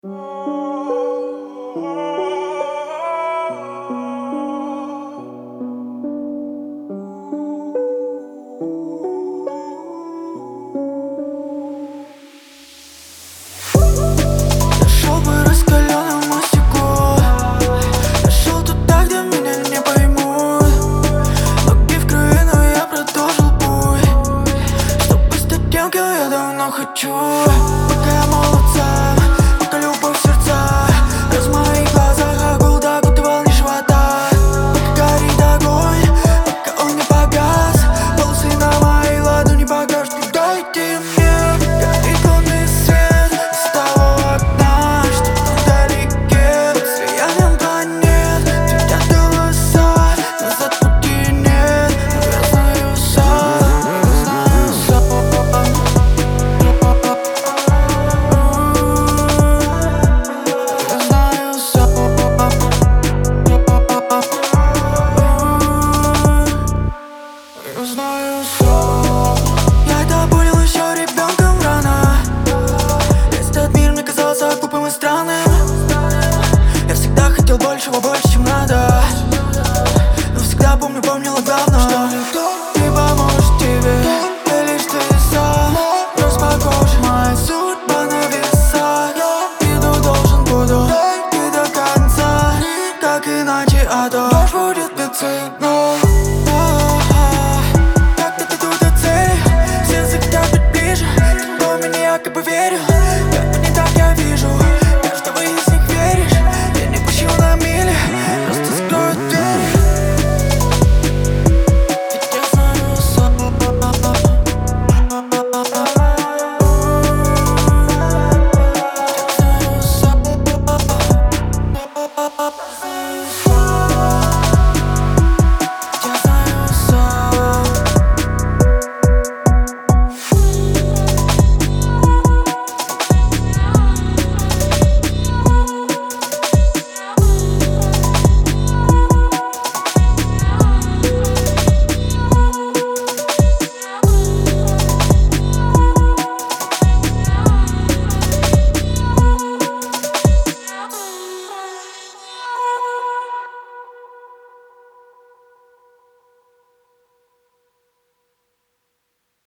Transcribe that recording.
Нашел бы раскаленному стеклу, нашел туда, где меня не поймут. Ноги в крови, но я продолжил путь, чтобы стать тем, кем я давно хочу. Пока я молод сам, пока любовь в сердца, раз в моих глазах огонь окутывал не живота. Пока горит огонь, пока он не погас, волосы на моей ладони покажут, куда идти мне. Горит лунный свет из того окна, что вдалеке, под слиянием планет. Летят голоса, назад пути нет, но я знаю сам, я знаю сам. Я знаю сам. Я знаю сам. Я это понял еще ребенком рано. Весь этот мир мне казался глупым и странным. Я всегда хотел большего, больше, чем надо. Но всегда помнил о главном, что никто не поможет тебе, ты лишь ты сам. Распакуешь моя судьба на весах. Я иду, должен буду идти до конца, как иначе, а то ложь будет бесценна.